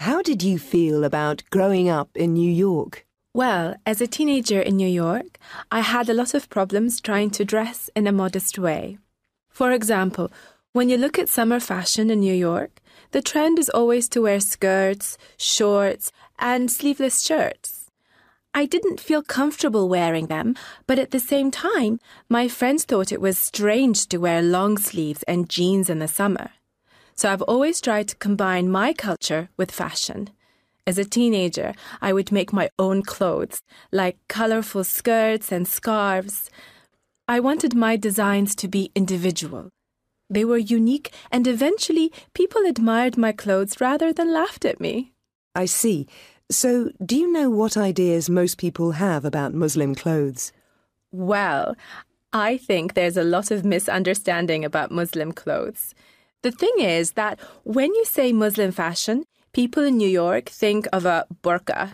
How did you feel about growing up in New York? Well, as a teenager in New York, I had a lot of problems trying to dress in a modest way. For example, when you look at summer fashion in New York, the trend is always to wear skirts, shorts, and sleeveless shirts. I didn't feel comfortable wearing them, but at the same time, my friends thought it was strange to wear long sleeves and jeans in the summer. So I've always tried to combine my culture with fashion. As a teenager, I would make my own clothes, like colorful skirts and scarves. I wanted my designs to be individual. They were unique, and eventually people admired my clothes rather than laughed at me. I see. So, do you know what ideas most people have about Muslim clothes? Well, I think there's a lot of misunderstanding about Muslim clothes. The thing is that when you say Muslim fashion, people in New York think of a burqa,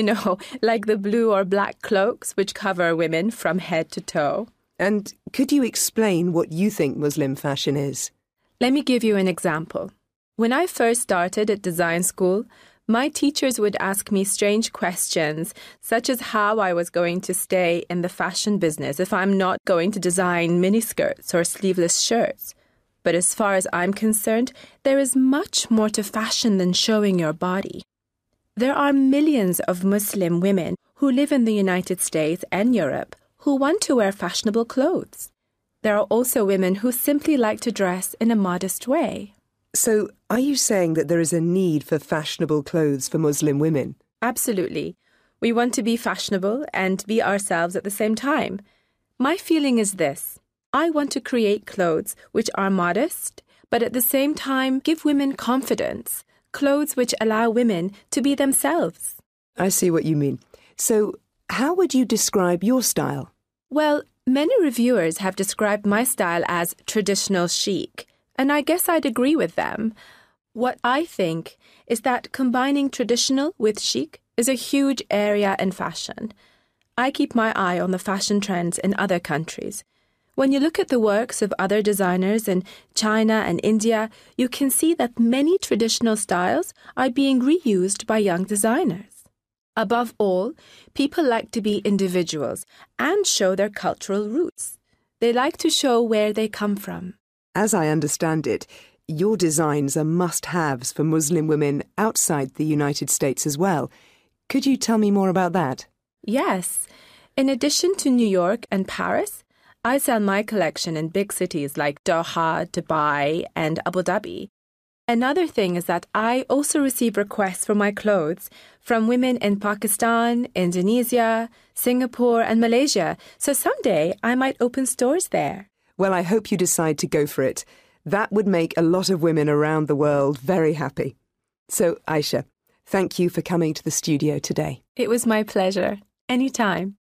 like the blue or black cloaks which cover women from head to toe. And could you explain what you think Muslim fashion is? Let me give you an example. When I first started at design school, my teachers would ask me strange questions, such as how I was going to stay in the fashion business if I'm not going to design miniskirts or sleeveless shirts. But as far as I'm concerned, there is much more to fashion than showing your body. There are millions of Muslim women who live in the United States and Europe who want to wear fashionable clothes. There are also women who simply like to dress in a modest way. So, are you saying that there is a need for fashionable clothes for Muslim women? Absolutely. We want to be fashionable and be ourselves at the same time. My feeling is this. I want to create clothes which are modest, but at the same time give women confidence, clothes which allow women to be themselves. I see what you mean. So, how would you describe your style? Well, many reviewers have described my style as traditional chic, and I guess I'd agree with them. What I think is that combining traditional with chic is a huge area in fashion. I keep my eye on the fashion trends in other countries. When you look at the works of other designers in China and India, you can see that many traditional styles are being reused by young designers. Above all, people like to be individuals and show their cultural roots. They like to show where they come from. As I understand it, your designs are must-haves for Muslim women outside the United States as well. Could you tell me more about that? Yes. In addition to New York and Paris, I sell my collection in big cities like Doha, Dubai, and Abu Dhabi. Another thing is that I also receive requests for my clothes from women in Pakistan, Indonesia, Singapore, and Malaysia, so someday I might open stores there. Well, I hope you decide to go for it. That would make a lot of women around the world very happy. So, Aisha, thank you for coming to the studio today. It was my pleasure. Anytime.